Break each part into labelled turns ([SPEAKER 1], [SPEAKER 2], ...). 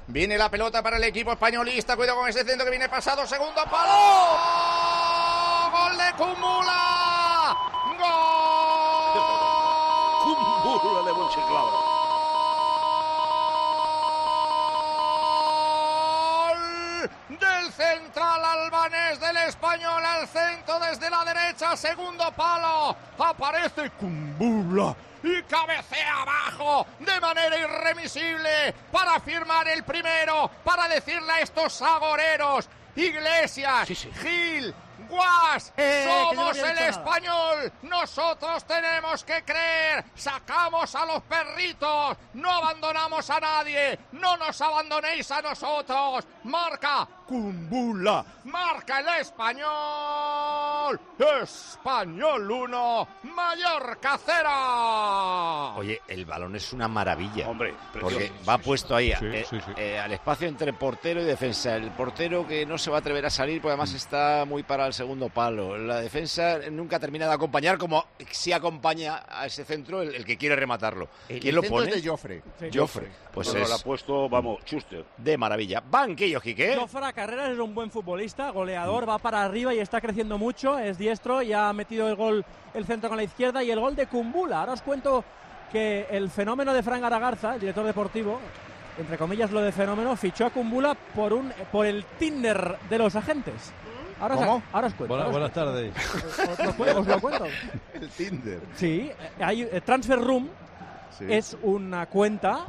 [SPEAKER 1] Viene la pelota para el equipo españolista. Cuidado con ese centro que viene pasado. Segundo palo. ¡Gol de Kumbula! ¡Gol!
[SPEAKER 2] Kumbula de Monchiclava.
[SPEAKER 1] Del central albanés del Español al centro desde la derecha, segundo palo, aparece Kumbula y cabecea abajo de manera irremisible para firmar el primero, para decirle a estos agoreros, Iglesias, Gil, Guas, somos el Español, nosotros tenemos que creer, sacamos a los perritos, no abandonamos a nadie, no nos abandonéis a nosotros, marca Kumbula, marca el Español, Español 1, Mallorca 0.
[SPEAKER 3] Oye, el balón es una maravilla,
[SPEAKER 2] hombre,
[SPEAKER 3] porque va puesto ahí al espacio entre portero y defensa, el portero que no se va a atrever a salir porque además está muy para el segundo palo, la defensa nunca termina de acompañar como si acompaña a ese centro el que quiere rematarlo. ¿Quién lo pone?
[SPEAKER 1] Es de Joffre.
[SPEAKER 3] Joffre. Pues
[SPEAKER 2] lo ha puesto, vamos, Schuster.
[SPEAKER 3] De maravilla. Banquillo, Quique.
[SPEAKER 4] Joffre Carreras es un buen futbolista, goleador, va para arriba y está creciendo mucho, es diestro y ha metido el gol, el centro con la izquierda y el gol de Kumbula. Ahora os cuento que el fenómeno de Fran Garagarza, el director deportivo, entre comillas lo de fenómeno, fichó a Kumbula por el Tinder de los agentes. Ahora os cuento.
[SPEAKER 5] Buenas tardes.
[SPEAKER 4] Os lo cuento.
[SPEAKER 1] El Tinder.
[SPEAKER 4] Sí, hay Transfer Room. Sí. Es una cuenta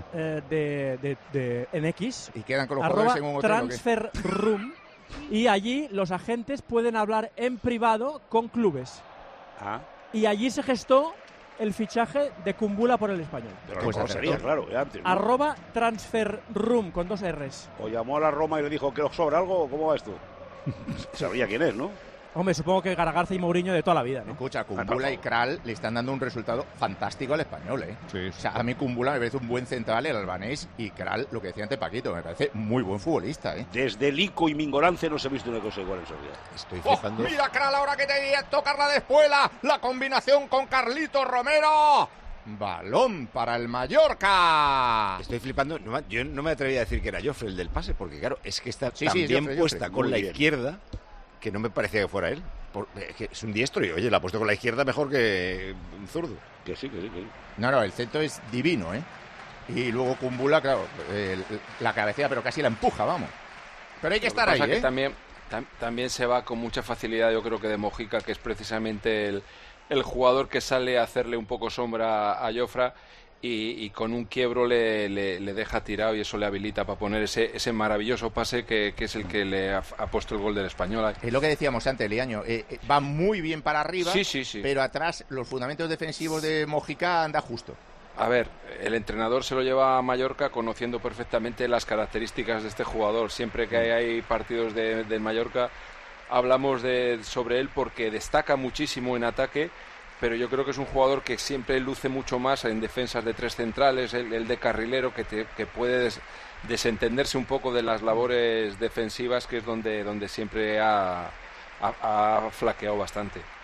[SPEAKER 4] en X,
[SPEAKER 1] y quedan con los jugadores en un hotel,
[SPEAKER 4] Transfer Room, y allí los agentes pueden hablar en privado con clubes. Y allí se gestó el fichaje de Kumbula por el Español.
[SPEAKER 2] Pero pues sería, claro, antes, ¿no?
[SPEAKER 4] @Transfer Room con 2 R's.
[SPEAKER 2] O llamó a la Roma y le dijo que os sobra algo, o ¿cómo va esto? Sabía quién es, ¿no?
[SPEAKER 4] Hombre, supongo que Garagarza y Mourinho de toda la vida, ¿no?
[SPEAKER 1] Escucha, Kumbula y Kral le están dando un resultado fantástico al Español, ¿eh? Sí. O sea, a mí Kumbula me parece un buen central, el albanés, y Kral, lo que decía antes Paquito, me parece muy buen futbolista, ¿eh?
[SPEAKER 2] Desde Lico y Mingorance no se ha visto una cosa igual en su vida.
[SPEAKER 3] Estoy flipando.
[SPEAKER 1] Mira Kral ahora que te tocar la de espuela, la combinación con Carlito Romero. Balón para el Mallorca.
[SPEAKER 3] Estoy flipando. Yo no me atrevería a decir que era Joffre el del pase, porque claro, es que está tan bien
[SPEAKER 1] Joffre,
[SPEAKER 3] puesta con la izquierda que no me parecía que fuera él. Que es un diestro y, oye, la ha puesto con la izquierda mejor que un zurdo.
[SPEAKER 2] Que sí.
[SPEAKER 1] No, el centro es divino, ¿eh? Y luego Kumbula, claro, la cabecea, pero casi la empuja, vamos. Pero hay que estar ahí, ¿eh?
[SPEAKER 6] Que también se va con mucha facilidad, yo creo que de Mojica, que es precisamente el jugador que sale a hacerle un poco sombra a Joffre y con un quiebro le deja tirado y eso le habilita para poner ese maravilloso pase que es el que le ha puesto el gol del Español.
[SPEAKER 1] Es lo que decíamos antes, Liaño, va muy bien para arriba,
[SPEAKER 6] sí.
[SPEAKER 1] pero atrás los fundamentos defensivos de Mojica anda justo.
[SPEAKER 6] A ver, el entrenador se lo lleva a Mallorca conociendo perfectamente las características de este jugador. Siempre que hay partidos de Mallorca hablamos sobre él porque destaca muchísimo en ataque, pero yo creo que es un jugador que siempre luce mucho más en defensas de 3 centrales, el de carrilero, que puede desentenderse un poco de las labores defensivas, que es donde siempre ha flaqueado bastante.